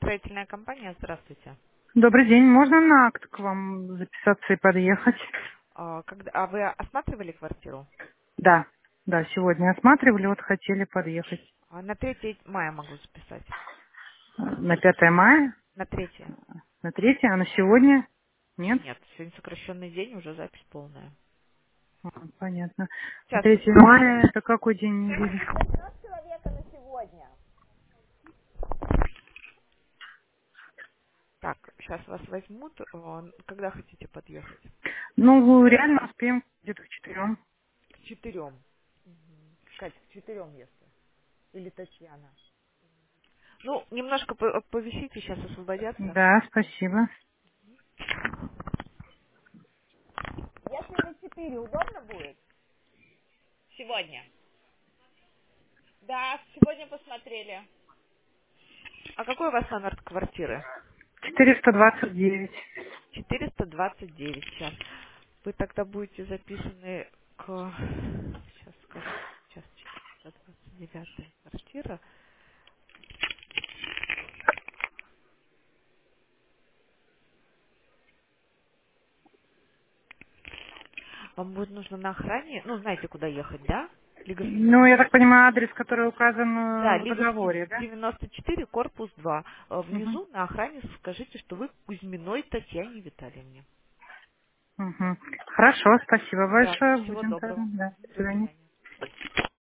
Строительная компания, здравствуйте. Добрый день. Можно на акт к вам записаться и подъехать? А вы осматривали квартиру? Да, да, сегодня осматривали, вот хотели подъехать. На 3 мая могу записать. На 5 мая, На 3. на 3, а на сегодня? Нет? Нет, сегодня сокращенный день, уже запись полная. А, понятно. А Сейчас, 3 мая это какой день недели? человека на сегодня. Так, сейчас вас возьмут. Когда хотите подъехать? Ну, реально успеем где-то к 4. К 4. Кать, к 4 если. Или Татьяна. Ну, немножко повисите, сейчас освободятся. Да, спасибо. Если на 4 удобно будет? Сегодня. Да, сегодня посмотрели. А какой у вас номер квартиры? 429. 429. Сейчас. Вы тогда будете записаны к... Сейчас скажу. Сейчас 429 квартира. Вам будет нужно на охране. Ну, знаете, куда ехать, да? Лиговских... Ну, я так понимаю, адрес, который указан Да, в Лиговский договоре, да? 94, корпус 2. Угу. Внизу на охране скажите, что вы Кузьминой Татьяне Витальевне. Угу. Хорошо, спасибо Да, большое. всего Будем тогда. доброго. Да, до До свидания. свидания.